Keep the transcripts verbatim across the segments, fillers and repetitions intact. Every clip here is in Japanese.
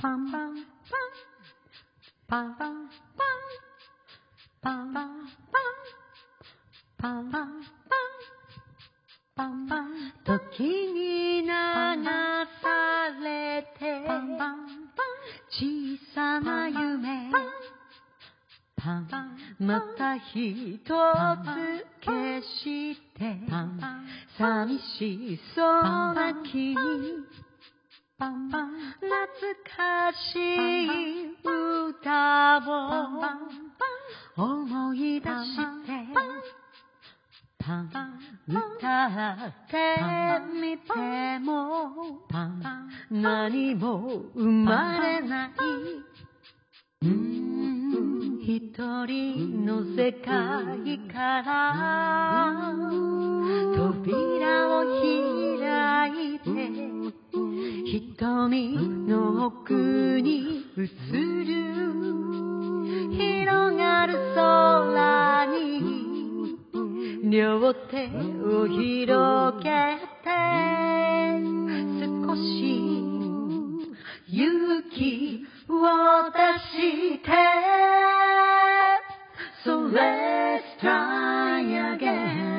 パンパンパンパンパンパンパンパンパンパンパンパンパン時に流されてパンパン小さな夢パンまた一つ消して寂しそうな君懐かしい歌を思い出して歌ってみても何も生まれない一人の世界から扉を開いて瞳の奥に映る広がる空に両手を広げて少し勇気を出して So let's try again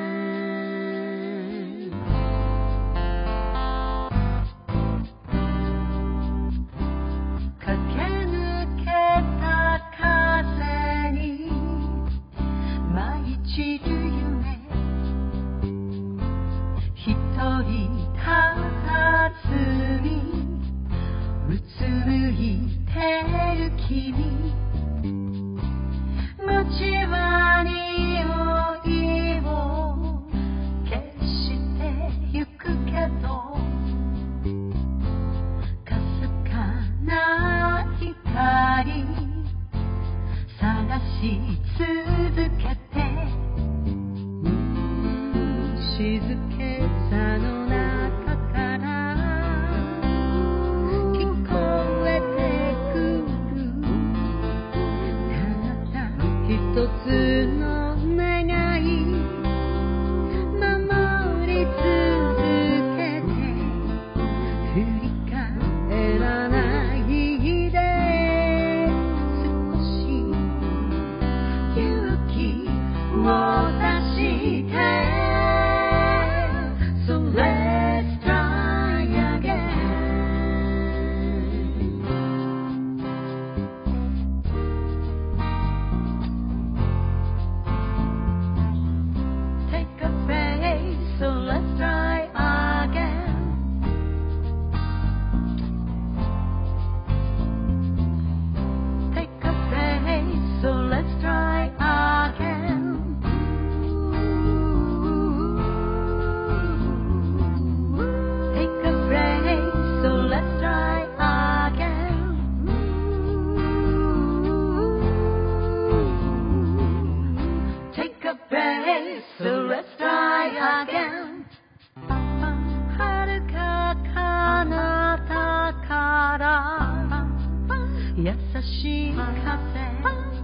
So let's try again 遥か彼方から優しい風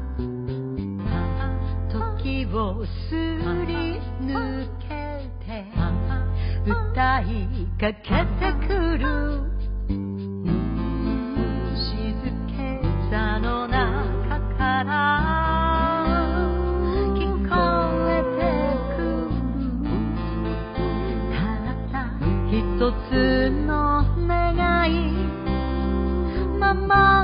時をすり抜けて歌いかけてくる静けさの中から一つの願いママ